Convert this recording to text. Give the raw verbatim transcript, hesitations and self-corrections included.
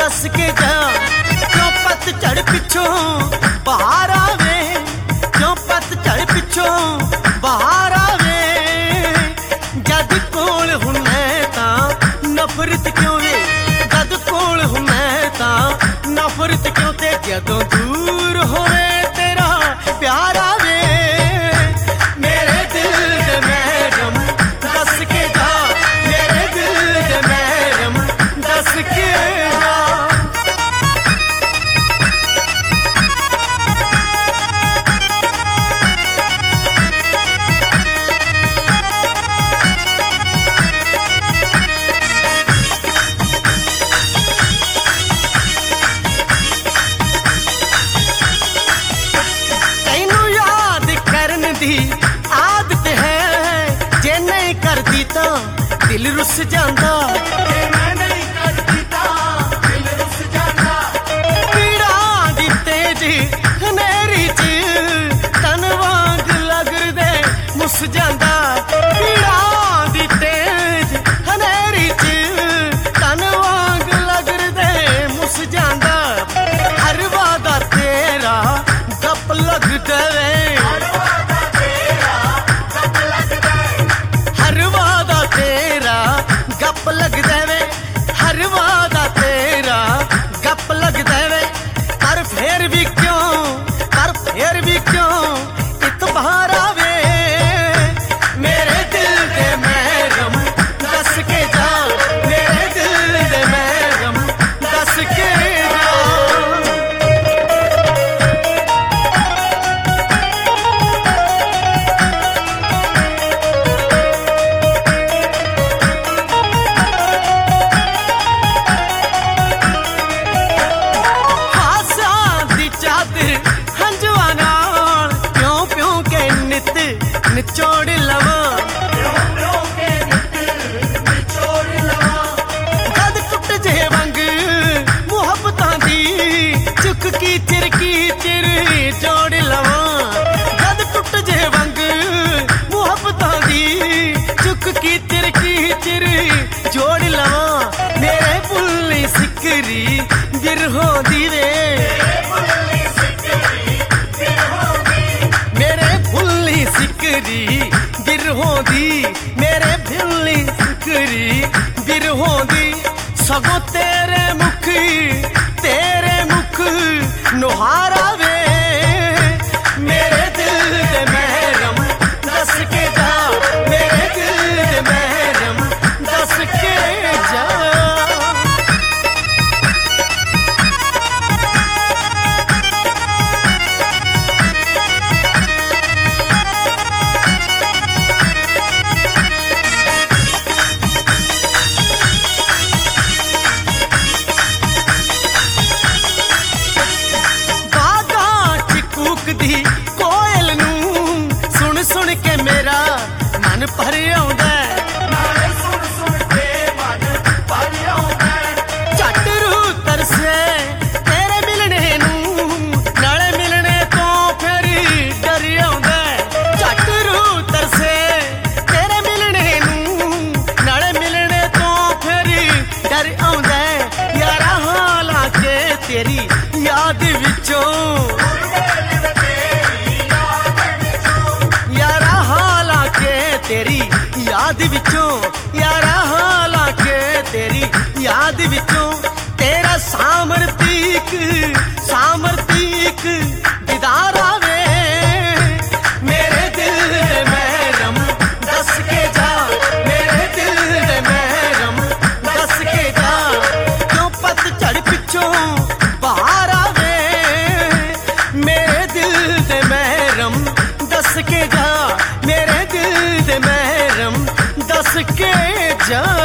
दस के जा क्यों पतझड़ पिछों बहार आवे, क्यों पतझड़ पिछों बहार आवे। जद कोल हूं मैं तां नफरत क्यों वे, जद कोल हूं मैं तां नफरत क्यों ते जदों दूर होवे तेरा प्यार आवे। मेरे दिल दे महरम दस के जा, मेरे दिल दे महरम दस के जा। आदत है जे नहीं करदी तां दिल रुस जांदा, पीड़ा दी तेज हनेरी च तन वांग लगदे मुस जांदा, पीड़ा दी तेज हनेरी च तन वांग लगदे मुस जांदा। हर वादा तेरा गप लगदा वे, गप लगदा वे, हर वादा तेरा गप लगदा वे। पर फिर भी क्यों, पर फिर भी क्यों इतबार आवे। मेरे दिल दे महरम दस के जा, मेरे दिल दे महरम दस के जा। निचोड़ लवा जद टुट जे वंग मुहब्बतां दी चुक की चिर की चिर जोड़ लवा, जद टुट जे वंग मुहब्बतां दी चुक की चिर की चिर जोड़ लवा। मेरे बुल्ली सिकरी बिरहो दी वे, सिकरी बिरहों दी, मेरे भिल्ली सिकरी बिरहों दी। सगों तेरे मुख, तेरे मुख नुहारा वे। मेरे दिल दे महरम दस के जा, मेरे दिल दे महरम दस के जा। कोयल नूं सुन सुन के मेरा मन भर आउंदा, झट रूह तरसे तेरे मिलने नूं, नाले मिलने तो फिर डर आउंदा। झट रूह तरसे तेरे मिलने नूं, नाले मिलने तो फिर डर आउंदा। यारा हालांकि तेरी याद विचों, तेरी याद विचों, यारा हालांकि तेरी याद विचों तेरा सामर्थीक सामर्थीक दीदार आवे। मेरे दिल दे महरम दस के जा, मेरे दिल दे महरम दस के जा। क्यों पतझड़ पिछों बहार आवे। मेरे दिल दे महरम दस के जा, मेरे दिल दे महरम दस के जा।